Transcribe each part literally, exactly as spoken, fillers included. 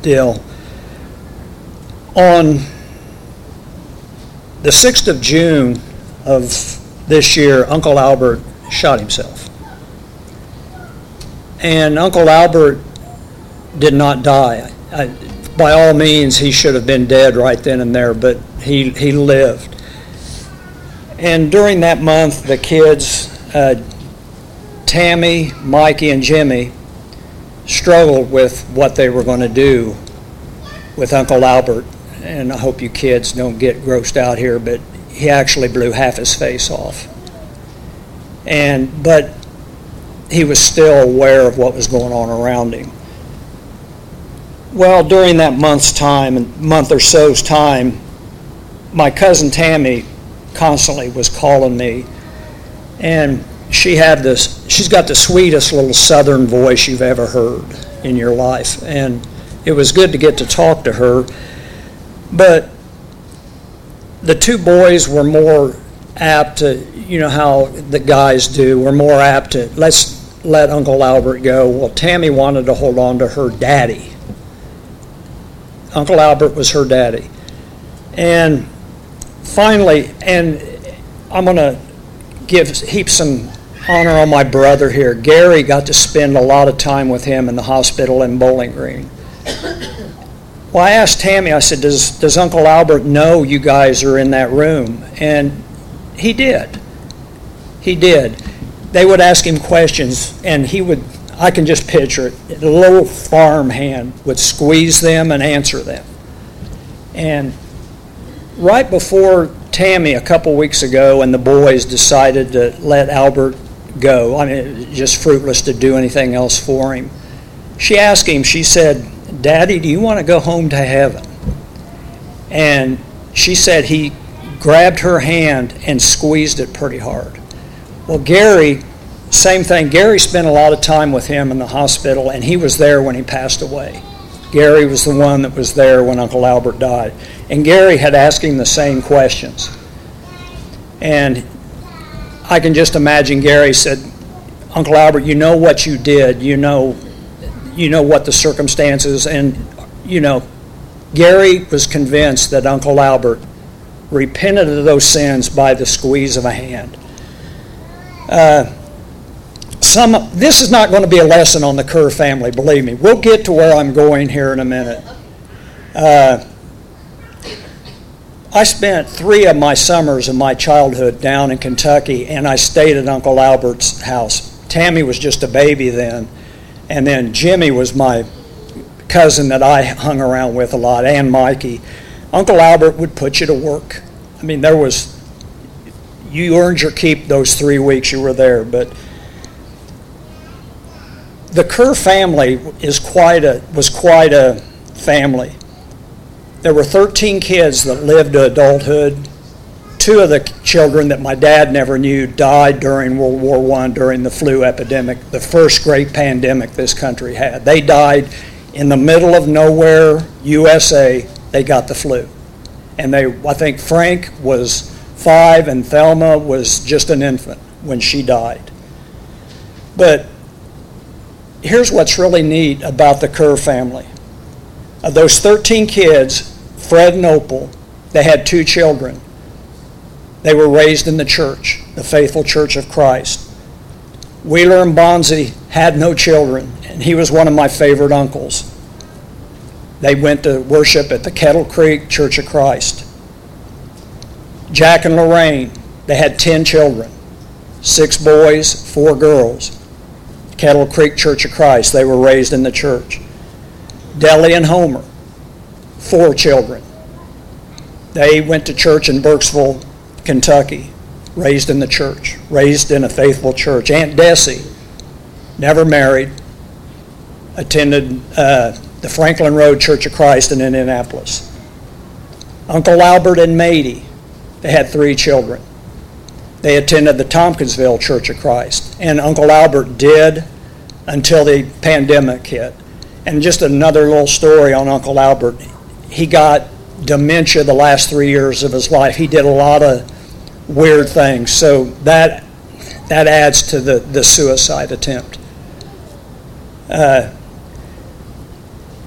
deal. On the sixth of June of this year, Uncle Albert shot himself. And Uncle Albert did not die. I, by all means, he should have been dead right then and there, but he, he lived. And during that month, the kids, uh, Tammy, Mikey, and Jimmy, struggled with what they were going to do with Uncle Albert. And I hope you kids don't get grossed out here, but he actually blew half his face off. And but he was still aware of what was going on around him. Well, during that month's time, month or so's time, my cousin Tammy constantly was calling me, and she had this, she's got the sweetest little southern voice you've ever heard in your life, and it was good to get to talk to her. But the two boys were more apt to, you know how the guys do, were more apt to, let's let Uncle Albert go. Well, Tammy wanted to hold on to her daddy. Uncle Albert was her daddy. And finally, and I'm going to give heap some honor on my brother here. Gary got to spend a lot of time with him in the hospital in Bowling Green. Well, I asked Tammy, I said, does, does Uncle Albert know you guys are in that room? And he did. He did. They would ask him questions, and he would, I can just picture it, a little farm hand would squeeze them and answer them. And right before Tammy, a couple weeks ago, and the boys decided to let Albert go, I mean, it was just fruitless to do anything else for him, she asked him, she said, Daddy, do you want to go home to heaven? And she said he grabbed her hand and squeezed it pretty hard. Well, Gary, same thing. Gary spent a lot of time with him in the hospital, and he was there when he passed away. Gary was the one that was there when Uncle Albert died. And Gary had asked him the same questions. And I can just imagine Gary said, Uncle Albert, you know what you did. You know you know what the circumstances, and, you know, Gary was convinced that Uncle Albert repented of those sins by the squeeze of a hand. Uh, some this is not going to be a lesson on the Kerr family, believe me. We'll get to where I'm going here in a minute. Uh, I spent three of my summers of my childhood down in Kentucky, and I stayed at Uncle Albert's house. Tammy was just a baby then. And then Jimmy was my cousin that I hung around with a lot, and Mikey. Uncle Albert would put you to work. I mean, there was, you earned your keep those three weeks you were there. But the Kerr family is quite a, was quite a family. There were thirteen kids that lived to adulthood. Two of the children that my dad never knew died during World War One during the flu epidemic, the first great pandemic this country had. They died in the middle of nowhere, U S A. They got the flu. And they, I think Frank was five and Thelma was just an infant when she died. But here's what's really neat about the Kerr family. Of those thirteen kids, Fred and Opal, they had two children. They were raised in the church, the Faithful Church of Christ. Wheeler and Bonzi had no children, and he was one of my favorite uncles. They went to worship at the Kettle Creek Church of Christ. Jack and Lorraine, they had ten children, six boys, four girls. Kettle Creek Church of Christ, they were raised in the church. Deli and Homer, four children. They went to church in Burkesville, Kentucky, raised in the church, raised in a faithful church. Aunt Desi, never married, attended uh, the Franklin Road Church of Christ in Indianapolis. Uncle Albert and Mady, they had three children. They attended the Tompkinsville Church of Christ, and Uncle Albert did until the pandemic hit. And just another little story on Uncle Albert, he got dementia the last three years of his life. He did a lot of weird things, so that that adds to the, the suicide attempt. Uh,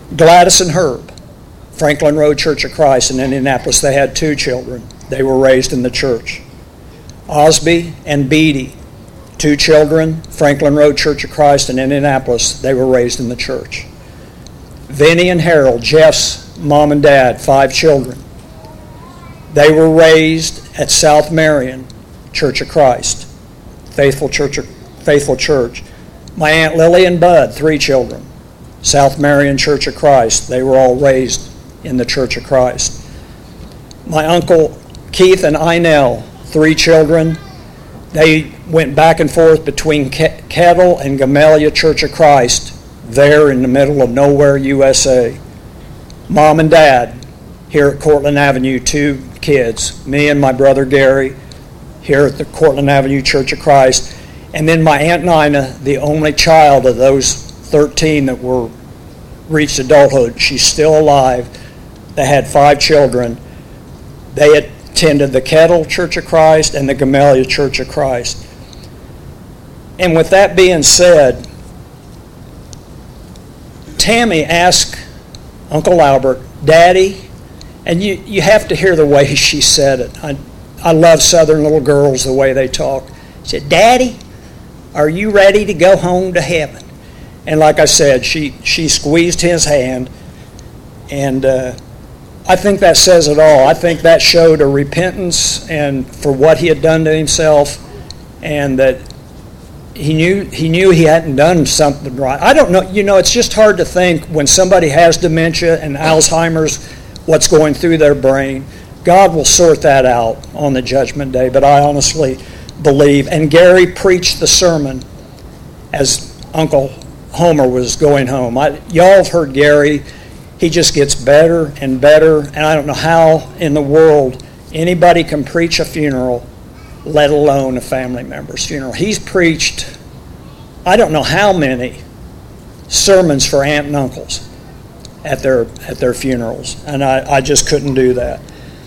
Gladys and Herb, Franklin Road Church of Christ in Indianapolis. They had two children. They were raised in the church. Osby and Beatty, two children, Franklin Road Church of Christ in Indianapolis. They were raised in the church. Vinny and Harold, Jeff's mom and dad, five children. They were raised at South Marion Church of Christ, faithful church. Faithful church. My Aunt Lily and Bud, three children, South Marion Church of Christ. They were all raised in the Church of Christ. My Uncle Keith and Inell, three children. They went back and forth between Kettle and Gamaliel Church of Christ, there in the middle of nowhere, U S A. Mom and Dad, here at Cortland Avenue, two kids, me and my brother Gary, here at the Cortland Avenue Church of Christ. And then my Aunt Nina, the only child of those thirteen that were reached adulthood. She's still alive. They had five children. They attended the Kettle Church of Christ and the Gamaliel Church of Christ. And with that being said, Tammy asked Uncle Albert, Daddy, and you, you have to hear the way she said it. I, I love Southern little girls, the way they talk. She said, Daddy, are you ready to go home to heaven? And like I said, she, she squeezed his hand, and uh, I think that says it all. I think that showed a repentance and for what he had done to himself, and that he knew he knew he hadn't done something right. I don't know, you know, it's just hard to think when somebody has dementia and Alzheimer's, what's going through their brain. God will sort that out on the judgment day, but I honestly believe. And Gary preached the sermon as Uncle Homer was going home. I, y'all have heard Gary. He just gets better and better, and I don't know how in the world anybody can preach a funeral, let alone a family member's funeral. He's preached, I don't know how many sermons for aunt and uncles at their at their funerals, and I, I just couldn't do that.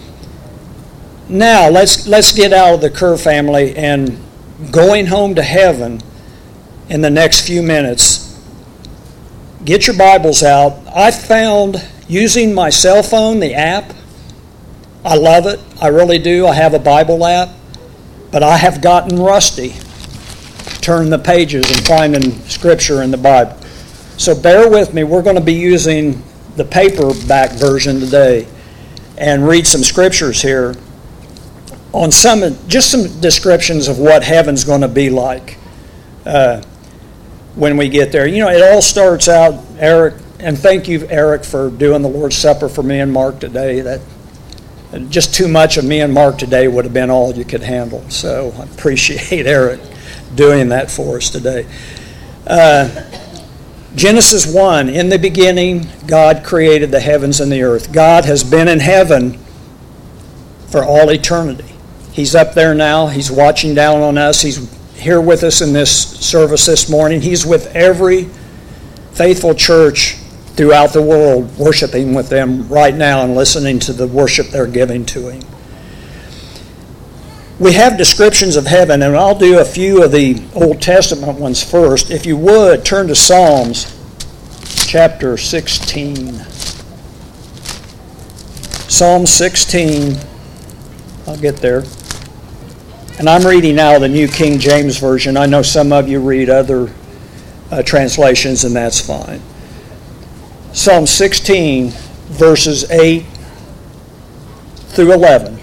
Now, let's let's get out of the Kerr family and going home to heaven in the next few minutes. Get your Bibles out. I found, using my cell phone, the app, I love it. I really do. I have a Bible app, but I have gotten rusty turning the pages and finding Scripture in the Bible. So bear with me. We're going to be using the paperback version today and read some Scriptures here on some, just some descriptions of what heaven's going to be like uh, when we get there. You know, it all starts out, Eric, and thank you, Eric, for doing the Lord's Supper for me and Mark today. That just too much of me and Mark today would have been all you could handle. So I appreciate Eric doing that for us today. Uh, Genesis one, in the beginning, God created the heavens and the earth. God has been in heaven for all eternity. He's up there now. He's watching down on us. He's here with us in this service this morning. He's with every faithful church throughout the world, worshiping with them right now and listening to the worship they're giving to Him. We have descriptions of heaven, and I'll do a few of the Old Testament ones first. If you would, turn to Psalms chapter sixteen. Psalm sixteen. I'll get there. And I'm reading now the New King James Version. I know some of you read other uh, translations, and that's fine. Psalm sixteen, verses eight through eleven.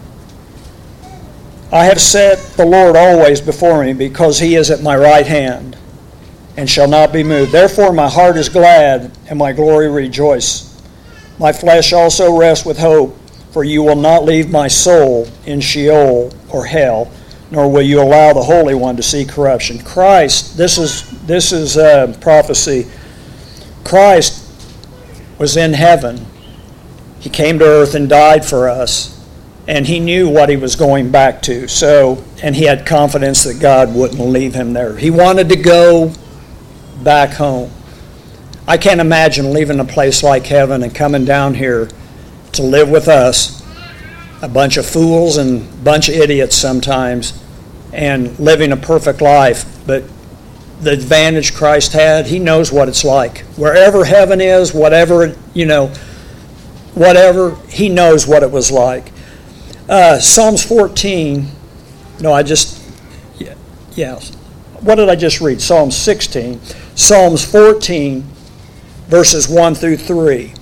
I have set the Lord always before me, because He is at my right hand, and shall not be moved. Therefore my heart is glad, and my glory rejoice. My flesh also rests with hope, for you will not leave my soul in Sheol or hell, nor will you allow the Holy One to see corruption. Christ, this is this is uh, prophecy. Christ was in heaven. He came to earth and died for us. And He knew what He was going back to. So, and He had confidence that God wouldn't leave Him there. He wanted to go back home. I can't imagine leaving a place like heaven and coming down here to live with us, a bunch of fools and a bunch of idiots sometimes, and living a perfect life. But the advantage Christ had. He knows what it's like. Wherever heaven is, whatever, you know, whatever, he knows what it was like. Uh, Psalms fourteen, no, I just, yeah, yeah. What did I just read? Psalm sixteen. Psalms fourteen, verses one through three.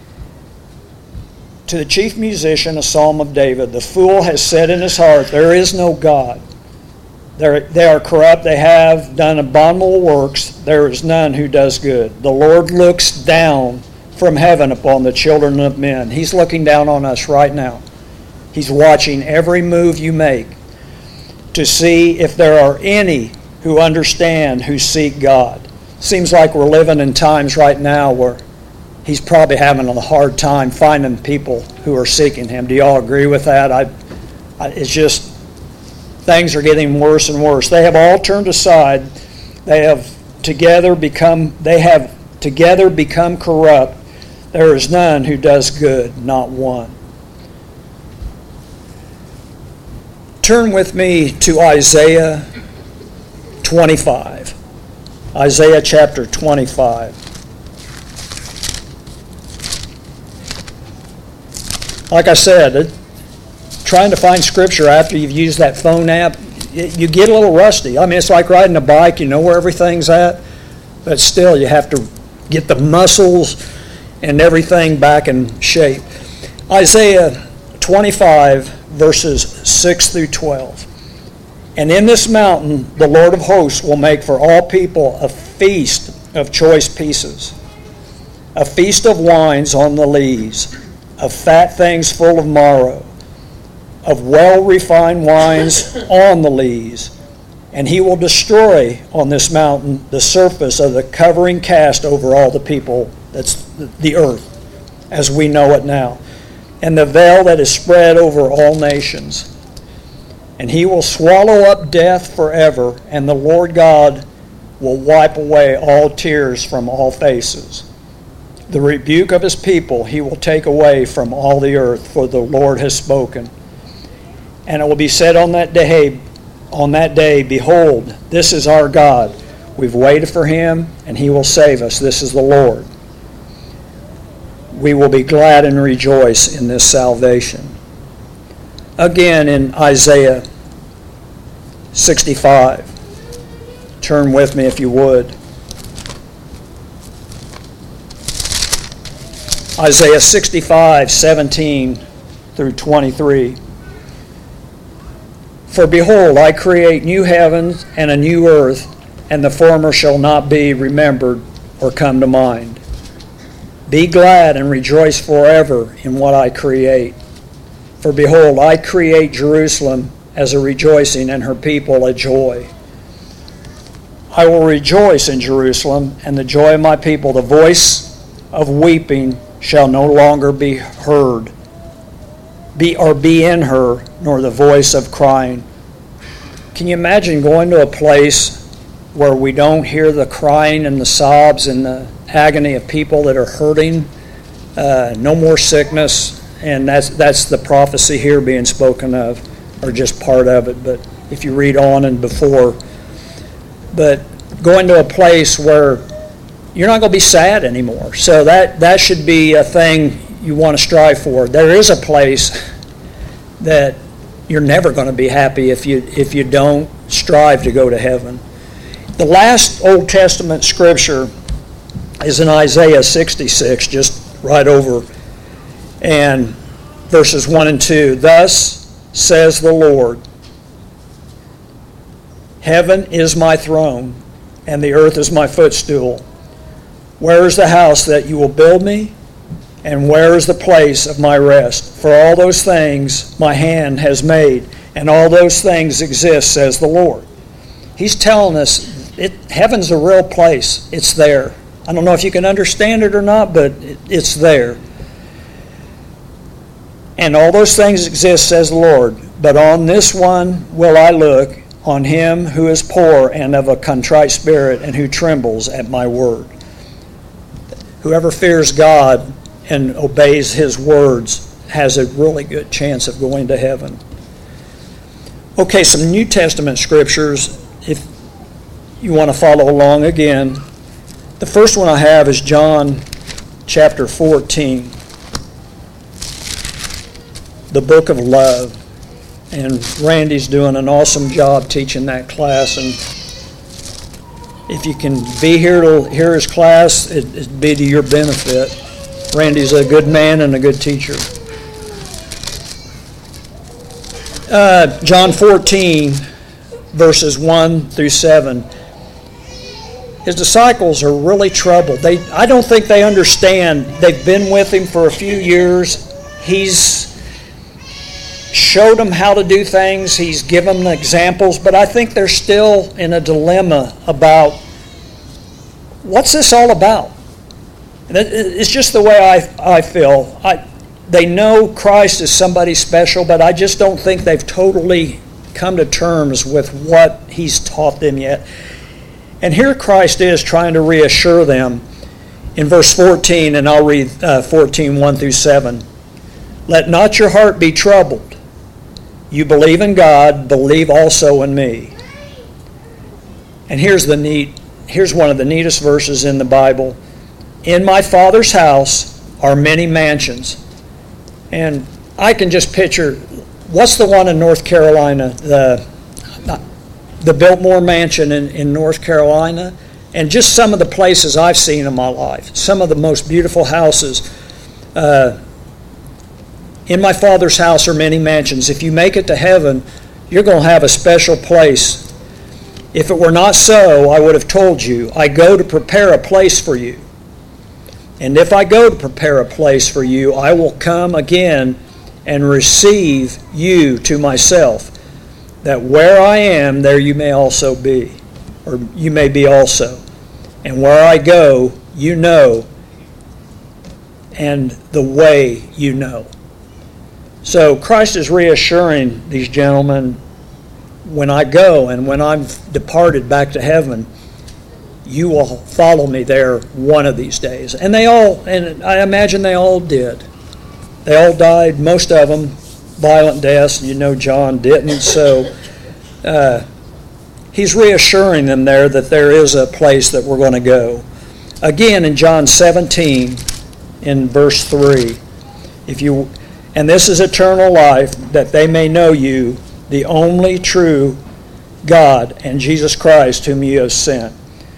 To the chief musician, a psalm of David. The fool has said in his heart, there is no God. They're, they are corrupt, they have done abominable works, there is none who does good. The Lord looks down from heaven upon the children of men. He's looking down on us right now. He's watching every move you make to see if there are any who understand, who seek God. Seems like we're living in times right now where he's probably having a hard time finding people who are seeking him. Do y'all agree with that? I, I it's just... Things are getting worse and worse. They have all turned aside. They have together become they have together become corrupt. There is none who does good, not one. Turn with me to Isaiah twenty-five. Isaiah chapter twenty-five. Like I said, it, trying to find scripture after you've used that phone app, you get a little rusty. I mean, it's like riding a bike. You know where everything's at, but still you have to get the muscles and everything back in shape. Isaiah twenty-five, verses six through twelve. And in this mountain the Lord of hosts will make for all people a feast of choice pieces, a feast of wines on the lees, of fat things full of marrow, of well-refined wines on the lees. And he will destroy on this mountain the surface of the covering cast over all the people, that's the earth, as we know it now, and the veil that is spread over all nations. And he will swallow up death forever, and the Lord God will wipe away all tears from all faces. The rebuke of his people he will take away from all the earth, for the Lord has spoken. And it will be said on that day, on that day, behold, this is our God. We've waited for him, and he will save us. This is the Lord. We will be glad and rejoice in this salvation. Again in Isaiah sixty-five. Turn with me if you would. Isaiah sixty-five, seventeen through twenty-three. For behold, I create new heavens and a new earth, and the former shall not be remembered or come to mind. Be glad and rejoice forever in what I create. For behold, I create Jerusalem as a rejoicing, and her people a joy. I will rejoice in Jerusalem, and the joy of my people. The voice of weeping shall no longer be heard, be or be in her, nor the voice of crying. Can you imagine going to a place where we don't hear the crying and the sobs and the agony of people that are hurting? Uh, no more sickness, and that's that's the prophecy here being spoken of, or just part of it. But if you read on and before, but going to a place where you're not going to be sad anymore. So that that should be a thing you want to strive for. There is a place that you're never going to be happy if you if you don't strive to go to heaven. The last Old Testament scripture is in Isaiah sixty-six, just right over, and verses one and two. Thus says the Lord, heaven is my throne, and the earth is my footstool. Where is the house that you will build me? And where is the place of my rest? For all those things my hand has made, and all those things exist, says the Lord. He's telling us it, heaven's a real place. It's there. I don't know if you can understand it or not, but it, it's there. And all those things exist, says the Lord. But on this one will I look, on him who is poor and of a contrite spirit, and who trembles at my word. Whoever fears God and obeys his words has a really good chance of going to heaven. Okay, some New Testament scriptures. If you want to follow along again. The first one I have is John chapter fourteen, the book of love. And Randy's doing an awesome job teaching that class. And if you can be here to hear his class, it, it'd be to your benefit. Randy's a good man and a good teacher. Uh, John fourteen, verses one through seven. His disciples are really troubled. They, I don't think they understand. They've been with him for a few years. He's showed them how to do things. He's given them examples. But I think they're still in a dilemma about what's this all about? It's just the way I, I feel. I, they know Christ is somebody special, but I just don't think they've totally come to terms with what he's taught them yet. And here Christ is trying to reassure them in verse fourteen, and I'll read uh, fourteen, one through seven. Let not your heart be troubled. You believe in God, believe also in me. And here's the neat, here's one of the neatest verses in the Bible. In my Father's house are many mansions. And I can just picture, what's the one in North Carolina? The, the Biltmore Mansion in, in North Carolina. And just some of the places I've seen in my life. Some of the most beautiful houses. Uh, in my Father's house are many mansions. If you make it to heaven, you're going to have a special place. If it were not so, I would have told you, I go to prepare a place for you. And if I go to prepare a place for you, I will come again and receive you to myself, that where I am, there you may also be, or you may be also. And where I go, you know, and the way you know. So Christ is reassuring these gentlemen, when I go and when I'm departed back to heaven, you will follow me there one of these days. And they all, and I imagine they all did. They all died, most of them, violent deaths. You know John didn't. So uh, he's reassuring them there that there is a place that we're going to go. Again, in John seventeen, in verse three, if you, and this is eternal life, that they may know you, the only true God, and Jesus Christ, whom you have sent.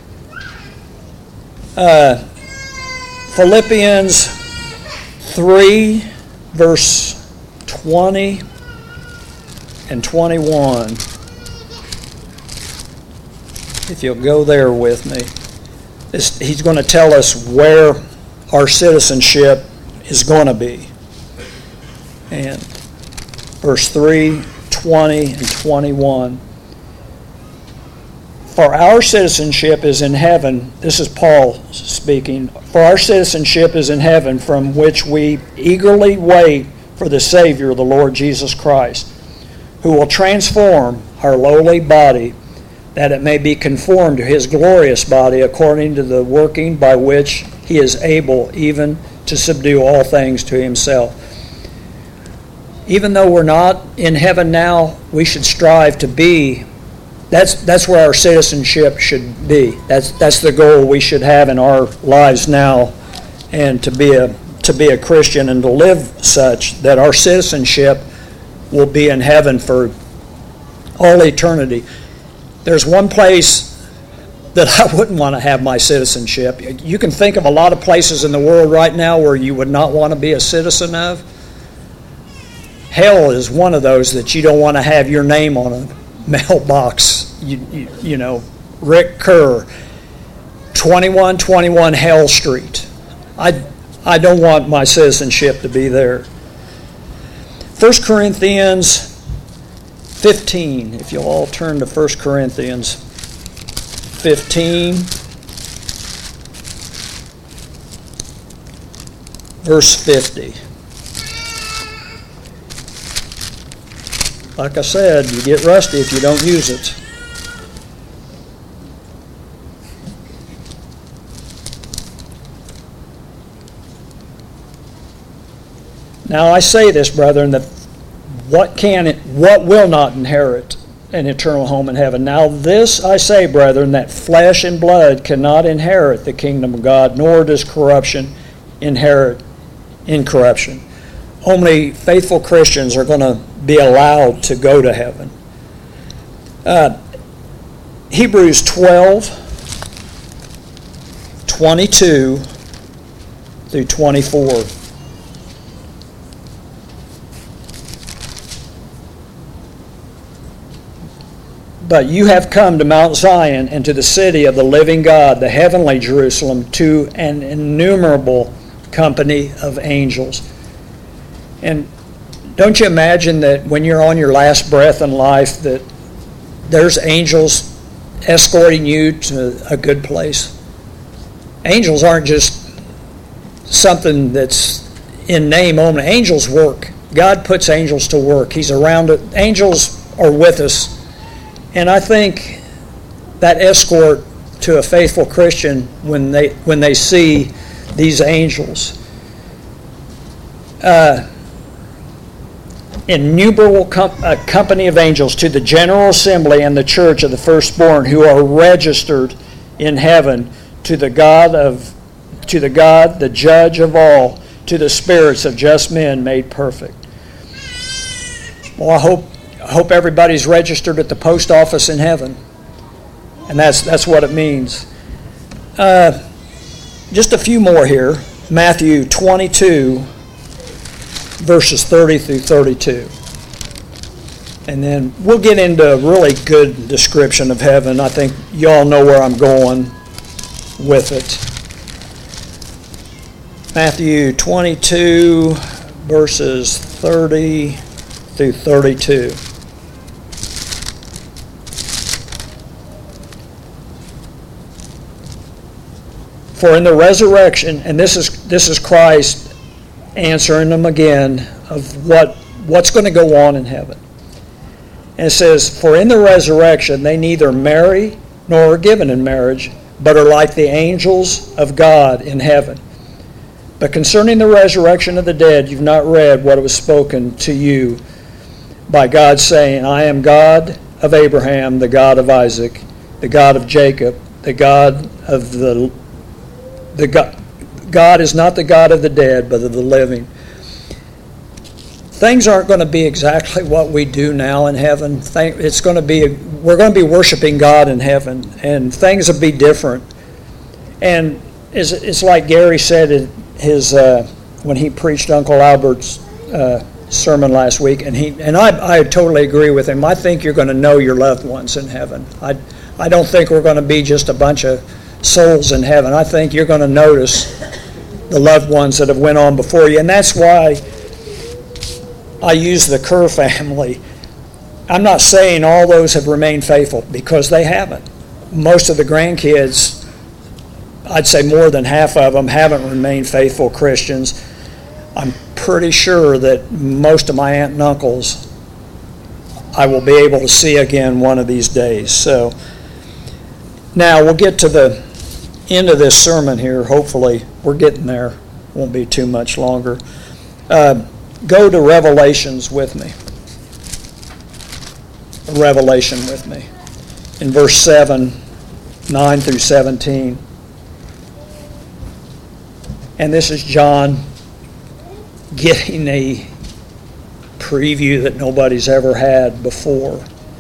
Uh, Philippians three, verse twenty and twenty-one. If you'll go there with me. This, he's going to tell us where our citizenship is going to be. And verse three, twenty, and twenty-one. For our citizenship is in heaven. This is Paul speaking. For our citizenship is in heaven, from which we eagerly wait for the Savior, the Lord Jesus Christ, who will transform our lowly body, that it may be conformed to his glorious body, according to the working by which he is able even to subdue all things to himself. Even though we're not in heaven now, we should strive to be. That's that's where our citizenship should be. That's that's the goal we should have in our lives now, and to be a to be a Christian and to live such that our citizenship will be in heaven for all eternity. There's one place that I wouldn't want to have my citizenship. You can think of a lot of places in the world right now where you would not want to be a citizen of. Hell is one of those that you don't want to have your name on a mailbox. You, you, you know, Rick Kerr, twenty-one twenty-one Hell Street. I, I don't want my citizenship to be there. First Corinthians fifteen, if you'll all turn to First Corinthians fifteen, verse fifty. Like I said, you get rusty if you don't use it. Now I say this, brethren, that what can it, what will not inherit an eternal home in heaven. Now this I say, brethren, that flesh and blood cannot inherit the kingdom of God, nor does corruption inherit incorruption. Only faithful Christians are going to be allowed to go to heaven. Uh, Hebrews twelve, twenty-two through twenty-four. But you have come to Mount Zion and to the city of the living God, the heavenly Jerusalem, to an innumerable company of angels. And don't you imagine that when you're on your last breath in life that there's angels escorting you to a good place? Angels aren't just something that's in name only. Angels work. God puts angels to work. He's around it. Angels are with us. And I think that escort to a faithful Christian when they when they see these angels, uh, innumerable com- a company of angels to the general assembly and the church of the firstborn who are registered in heaven, to the God of to the God, the judge of all, to the spirits of just men made perfect. Well, I hope. I hope everybody's registered at the post office in heaven. And that's that's what it means. Uh, just a few more here. Matthew twenty-two, verses thirty through thirty-two. And then we'll get into a really good description of heaven. I think you all know where I'm going with it. Matthew twenty-two, verses thirty through thirty-two. For in the resurrection, and this is this is Christ answering them again of what what's going to go on in heaven. And it says, for in the resurrection they neither marry nor are given in marriage, but are like the angels of God in heaven. But concerning the resurrection of the dead, you've not read what was spoken to you by God, saying, I am God of Abraham, the God of Isaac, the God of Jacob, the God of the The God, God is not the God of the dead, but of the living. Things aren't going to be exactly what we do now in heaven. It's going to be we're going to be worshiping God in heaven, and things will be different. And it's, it's like Gary said in his uh, when he preached Uncle Albert's uh, sermon last week, and he and I, I totally agree with him. I think you're going to know your loved ones in heaven. I I don't think we're going to be just a bunch of souls in heaven. I think you're going to notice the loved ones that have went on before you. And that's why I use the Kerr family. I'm not saying all those have remained faithful, because they haven't. Most of the grandkids, I'd say more than half of them, haven't remained faithful Christians. I'm pretty sure that most of my aunt and uncles I will be able to see again one of these days. So now we'll get to the end of this sermon here. Hopefully we're getting there. Won't be too much longer. Uh, go to Revelations with me. Revelation with me. In verse seven, nine through seventeen. And this is John getting a preview that nobody's ever had before.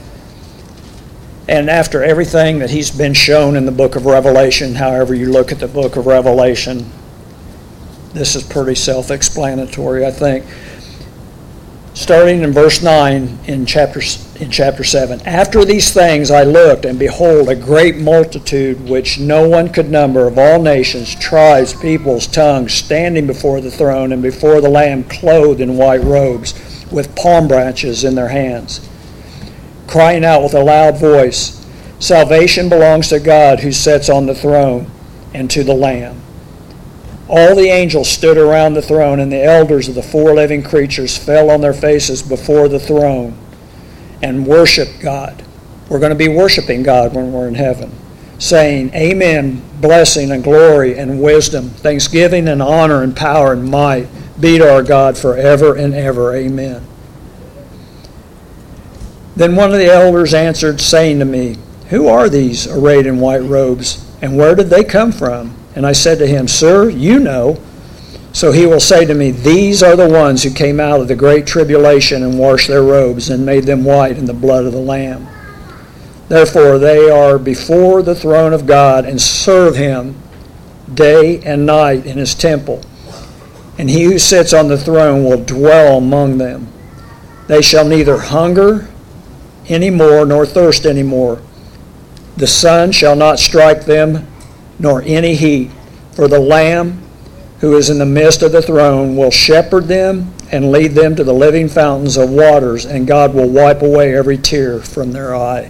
And after everything that he's been shown in the book of Revelation, however you look at the book of Revelation, this is pretty self-explanatory, I think. Starting in verse nine in chapter, in chapter seven. After these things I looked, and behold, a great multitude which no one could number, of all nations, tribes, peoples, tongues, standing before the throne and before the Lamb, clothed in white robes, with palm branches in their hands, crying out with a loud voice, Salvation belongs to God who sits on the throne and to the Lamb. All the angels stood around the throne, and the elders of the four living creatures fell on their faces before the throne and worshiped God. We're going to be worshiping God when we're in heaven, saying, Amen, blessing and glory and wisdom, thanksgiving and honor and power and might be to our God forever and ever. Amen. Then one of the elders answered, saying to me, Who are these arrayed in white robes, and where did they come from? And I said to him, Sir, you know. So he will say to me, These are the ones who came out of the great tribulation and washed their robes and made them white in the blood of the Lamb. Therefore they are before the throne of God and serve him day and night in his temple. And he who sits on the throne will dwell among them. They shall neither hunger any more nor thirst any more. The sun shall not strike them, nor any heat. For the Lamb who is in the midst of the throne will shepherd them and lead them to the living fountains of waters, and God will wipe away every tear from their eye.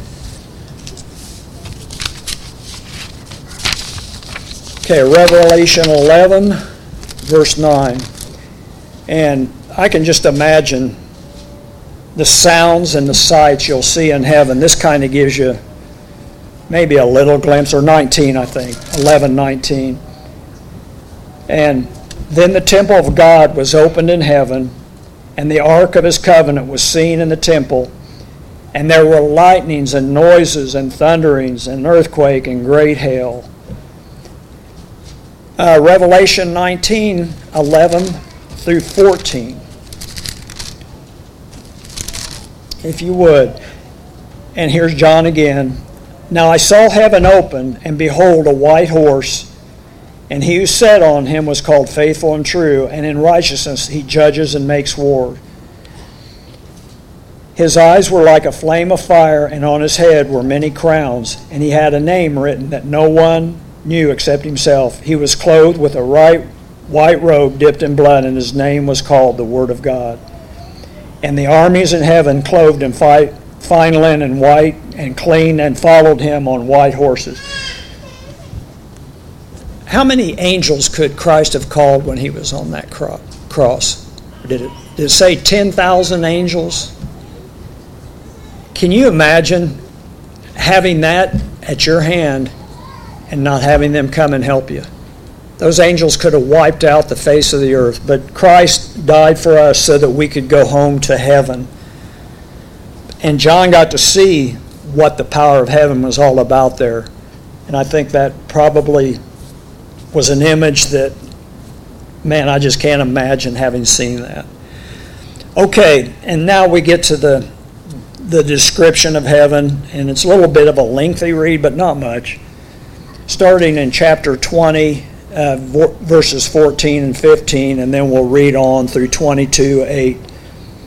Okay, Revelation eleven, verse nine. And I can just imagine the sounds and the sights you'll see in heaven. This kind of gives you maybe a little glimpse, or nineteen, I think, eleven nineteen. And then the temple of God was opened in heaven, and the ark of his covenant was seen in the temple. And there were lightnings and noises and thunderings and earthquake and great hail. Uh, Revelation nineteen, eleven through fourteen. If you would. And here's John again. Now I saw heaven open, and behold, a white horse, and he who sat on him was called Faithful and True, and in righteousness he judges and makes war. His eyes were like a flame of fire, and on his head were many crowns, and he had a name written that no one knew except himself. He was clothed with a right, white robe dipped in blood, and his name was called the Word of God. And the armies in heaven, clothed in fight, fine linen, white and clean, and followed him on white horses. How many angels could Christ have called when he was on that cro- cross? Did it, did it say ten thousand angels? Can you imagine having that at your hand and not having them come and help you? Those angels could have wiped out the face of the earth, but Christ died for us so that we could go home to heaven. And John got to see what the power of heaven was all about there. And I think that probably was an image that, man, I just can't imagine having seen that. Okay, and now we get to the the description of heaven, and it's a little bit of a lengthy read, but not much. Starting in chapter twenty, uh, verses fourteen and fifteen, and then we'll read on through twenty-two eight. It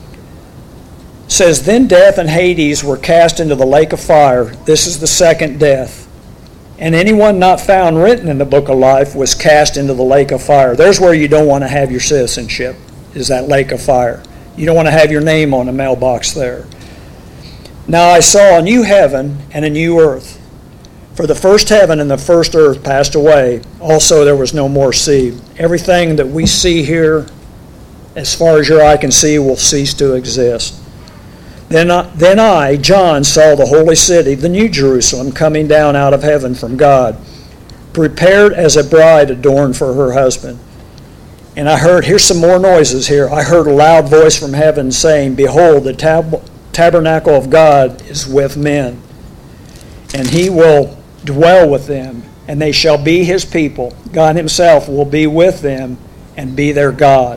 says, Then death and Hades were cast into the lake of fire. This is the second death. And anyone not found written in the book of life was cast into the lake of fire. There's where you don't want to have your citizenship, is that lake of fire. You don't want to have your name on a mailbox there. Now I saw a new heaven and a new earth. For the first heaven and the first earth passed away. Also there was no more sea. Everything that we see here, as far as your eye can see, will cease to exist. Then I, then I, John, saw the holy city, the new Jerusalem, coming down out of heaven from God, prepared as a bride adorned for her husband. And I heard, here's some more noises here. I heard a loud voice from heaven saying, Behold, the tab- tabernacle of God is with men, and he will dwell with them, and they shall be his people. God himself will be with them and be their God.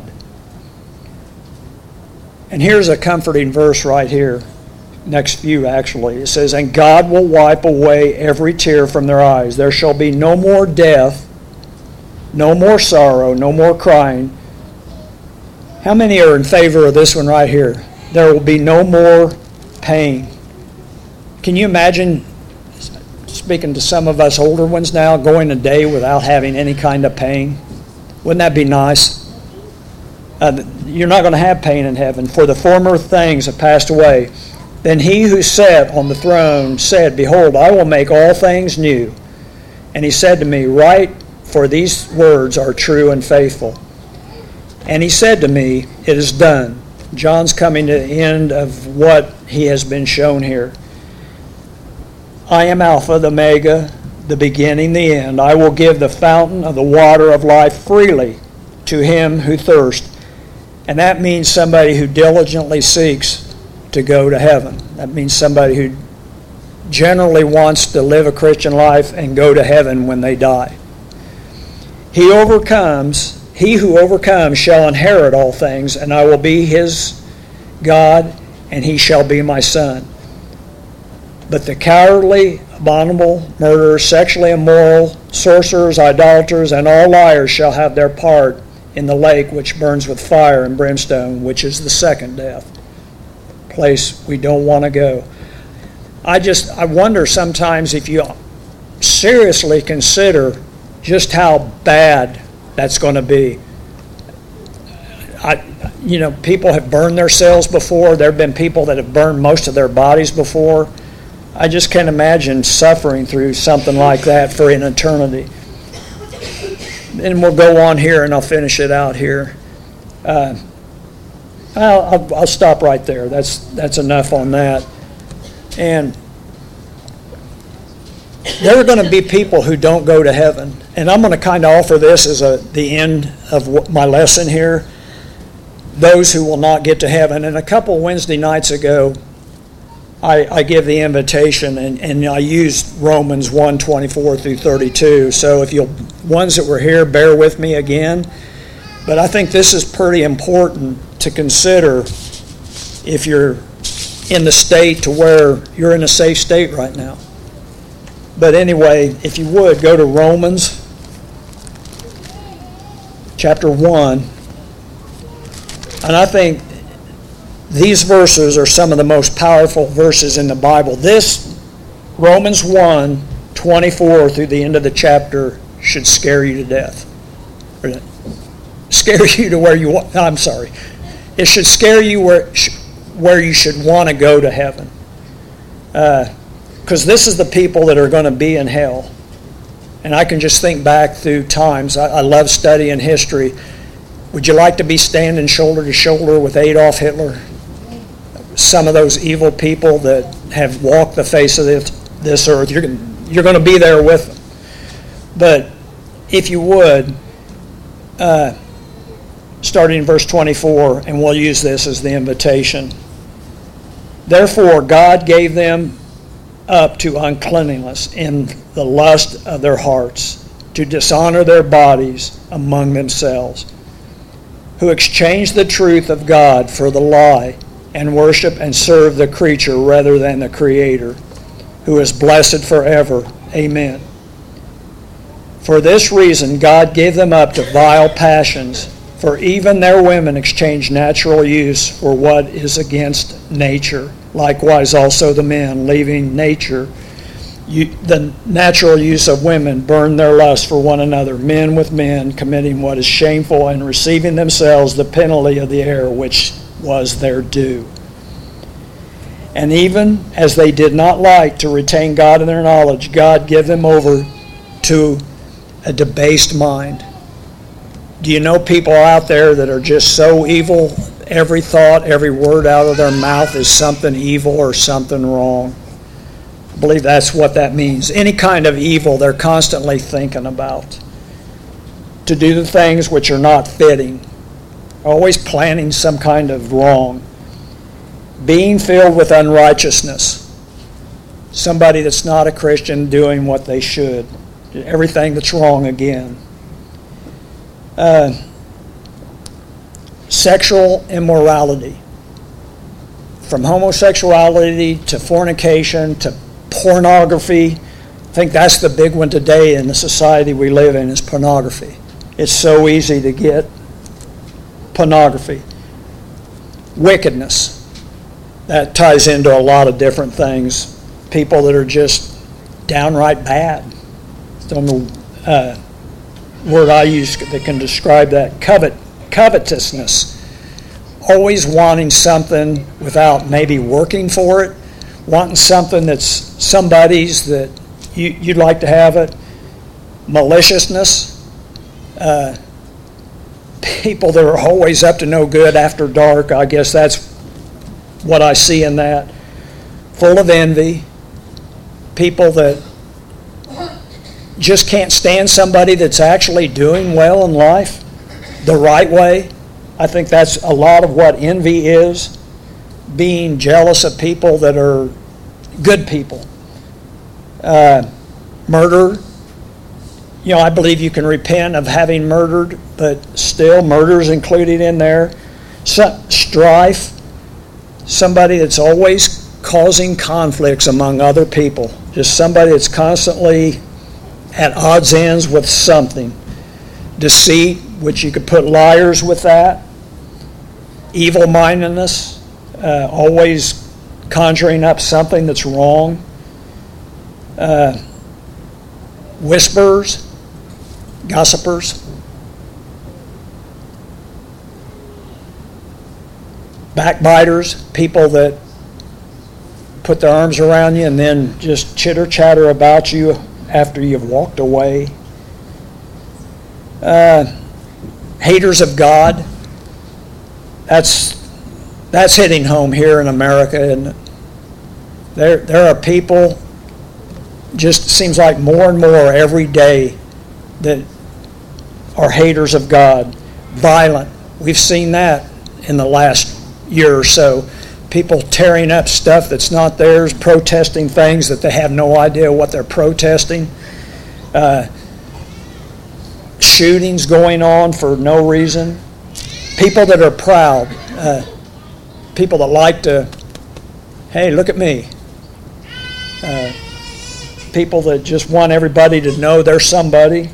And here's a comforting verse right here. Next few, actually. It says, And God will wipe away every tear from their eyes. There shall be no more death, no more sorrow, no more crying. How many are in favor of this one right here? There will be no more pain. Can you imagine, speaking to some of us older ones now, going a day without having any kind of pain? Wouldn't that be nice? Uh, you're not going to have pain in heaven, for the former things have passed away. Then he who sat on the throne said, Behold, I will make all things new. And he said to me, Write, for these words are true and faithful. And he said to me, It is done. John's coming to the end of what he has been shown here. I am Alpha, the Omega, the beginning, the end. I will give the fountain of the water of life freely to him who thirsts. And that means somebody who diligently seeks to go to heaven. That means somebody who generally wants to live a Christian life and go to heaven when they die. He overcomes, he who overcomes shall inherit all things, and I will be his God, and he shall be my son. But the cowardly, abominable, murderers, sexually immoral, sorcerers, idolaters, and all liars shall have their part in the lake which burns with fire and brimstone, which is the second death. Place we don't want to go. I just, I wonder sometimes if you seriously consider just how bad that's going to be. I, you know, people have burned themselves before. There have been people that have burned most of their bodies before. I just can't imagine suffering through something like that for an eternity. And we'll go on here, and I'll finish it out here. Uh, I'll, I'll, I'll stop right there. That's that's enough on that. And there are going to be people who don't go to heaven. And I'm going to kind of offer this as a, the end of my lesson here. Those who will not get to heaven. And a couple Wednesday nights ago, I, I give the invitation, and, and I used Romans one twenty-four through thirty-two. So if you'll, ones that were here, bear with me again. But I think this is pretty important to consider if you're in the state to where you're in a safe state right now. But anyway, if you would, go to Romans chapter one. And I think these verses are some of the most powerful verses in the Bible. This, Romans one twenty-four through the end of the chapter, should scare you to death. Or scare you to where you want, I'm sorry. It should scare you where, where you should want to go to heaven. Because uh, this is the people that are going to be in hell. And I can just think back through times. I, I love studying history. Would you like to be standing shoulder to shoulder with Adolf Hitler? Some of those evil people that have walked the face of this, this earth. You're, you're going to be there with them. But if you would, uh, starting in verse twenty-four, and we'll use this as the invitation. Therefore, God gave them up to uncleanness in the lust of their hearts, to dishonor their bodies among themselves, who exchanged the truth of God for the lie, and worship and serve the creature rather than the Creator, who is blessed forever. Amen. For this reason God gave them up to vile passions, for even their women exchanged natural use for what is against nature. Likewise also the men, leaving nature, you, the natural use of women, burned their lust for one another, men with men, committing what is shameful, and receiving themselves the penalty of the error which was their due. And even as they did not like to retain God in their knowledge, God gave them over to a debased mind. Do you know people out there that are just so evil? Every thought, every word out of their mouth is something evil or something wrong. I believe that's what that means. Any kind of evil they're constantly thinking about. To do the things which are not fitting. Always planning some kind of wrong. Being filled with unrighteousness. Somebody that's not a Christian doing what they should. Everything that's wrong again. Uh, sexual immorality. From homosexuality to fornication to pornography. I think that's the big one today in the society we live in, is pornography. It's so easy to get pornography. Wickedness. That ties into a lot of different things. People that are just downright bad. Don't know uh, word I use that can describe that. Covet, covetousness. Always wanting something without maybe working for it. Wanting something that's somebody's that you, you'd like to have it. Maliciousness. Uh, people that are always up to no good after dark. I guess that's what I see in that. Full of envy. People that just can't stand somebody that's actually doing well in life the right way. I think that's a lot of what envy is. being jealous of people that are good people. Uh, murder. You know, I believe you can repent of having murdered, but still murder is included in there. So, strife. Somebody that's always causing conflicts among other people. Just somebody that's constantly at odds ends with something. Deceit, which you could put liars with that. Evil-mindedness, uh, always conjuring up something that's wrong. Uh, whisperers, gossipers. Backbiters, people that put their arms around you and then just chitter-chatter about you after you've walked away. Uh, haters of God. That's that's hitting home here in America, and there there are people. Just seems like more and more every day that are haters of God, violent. We've seen that in the last year or so. People tearing up stuff that's not theirs, protesting things that they have no idea what they're protesting. Uh, shootings going on for no reason. People that are proud. Uh, people that like to, hey, look at me. Uh, people that just want everybody to know they're somebody.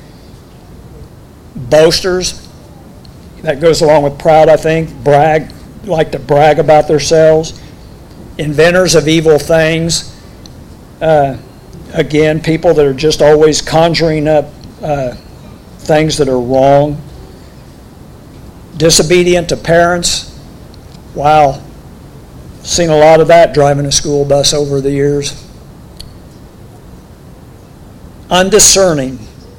Boasters. That goes along with proud, I think. Brag. Like to brag about themselves. Inventors of evil things. Uh, again, people that are just always conjuring up uh, things that are wrong. Disobedient to parents. Wow. Seen a lot of that driving a school bus over the years. Undiscerning.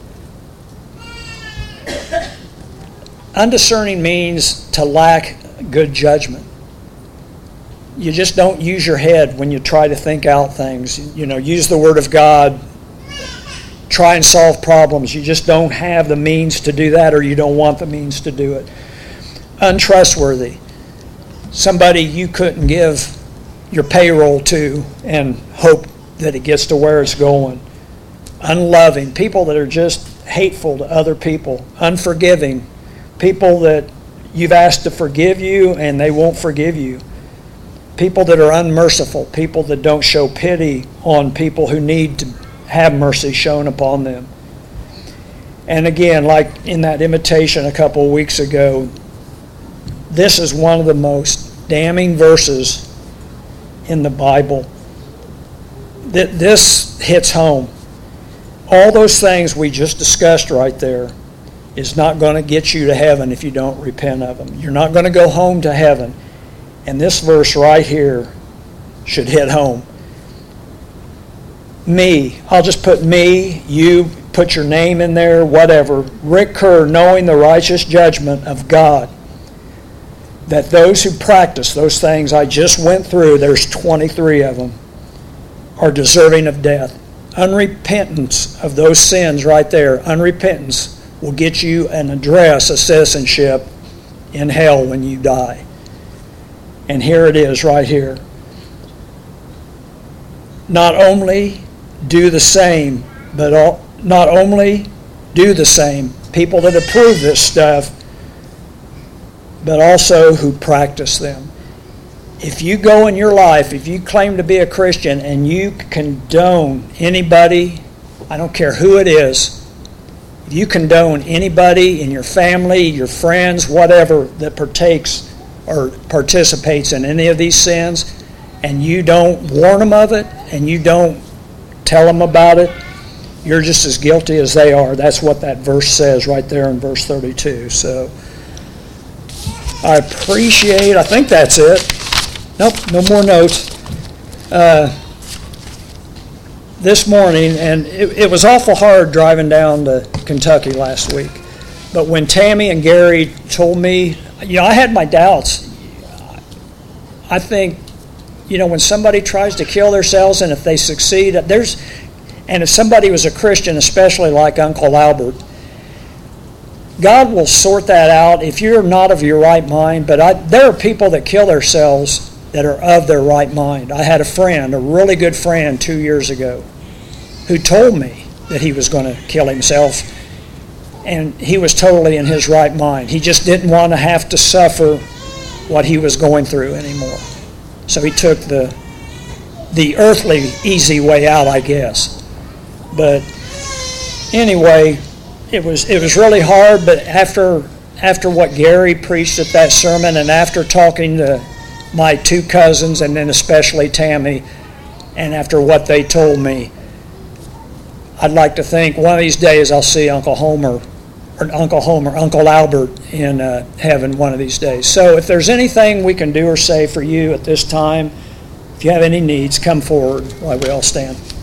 Undiscerning means to lack good judgment. You just don't use your head when you try to think out things. You know, use the Word of God. Try and solve problems. You just don't have the means to do that, or you don't want the means to do it. Untrustworthy. Somebody you couldn't give your payroll to and hope that it gets to where it's going. Unloving. People that are just hateful to other people. Unforgiving. People that you've asked to forgive you and they won't forgive you. People that are unmerciful. People that don't show pity on people who need to have mercy shown upon them. And again, like in that imitation a couple of weeks ago, this is one of the most damning verses in the Bible. This hits home. All those things we just discussed right there is not going to get you to heaven if you don't repent of them. You're not going to go home to heaven. And this verse right here should hit home. Me, I'll just put me, you, put your name in there, whatever. Rick Kerr, knowing the righteous judgment of God, that those who practice those things I just went through, there's twenty-three of them, are deserving of death. Unrepentance of those sins right there, unrepentance, will get you an address, a citizenship in hell when you die. And here it is right here. Not only do the same, but all, not only do the same, people that approve this stuff, but also who practice them. If you go in your life, if you claim to be a Christian and you condone anybody, I don't care who it is, if you condone anybody in your family, your friends, whatever, that partakes or participates in any of these sins, and you don't warn them of it, and you don't tell them about it, you're just as guilty as they are. That's what that verse says right there in verse thirty-two. So I appreciate, I think that's it. Nope, no more notes. Uh, this morning, and it, it was awful hard driving down to Kentucky last week, but when Tammy and Gary told me, you know, I had my doubts. I think, you know, when somebody tries to kill themselves and if they succeed, there's, and if somebody was a Christian, especially like Uncle Albert, God will sort that out if you're not of your right mind. But I, there are people that kill themselves that are of their right mind. I had a friend, a really good friend two years ago, who told me that he was going to kill himself, and he was totally in his right mind. He just didn't want to have to suffer what he was going through anymore. So he took the the earthly easy way out, I guess. But anyway, it was it was really hard, but after after what Gary preached at that sermon, and after talking to my two cousins, and then especially Tammy, and after what they told me, I'd like to think one of these days I'll see Uncle Homer, or Uncle Homer, Uncle Albert in uh, heaven one of these days. So if there's anything we can do or say for you at this time, if you have any needs, come forward while we all stand.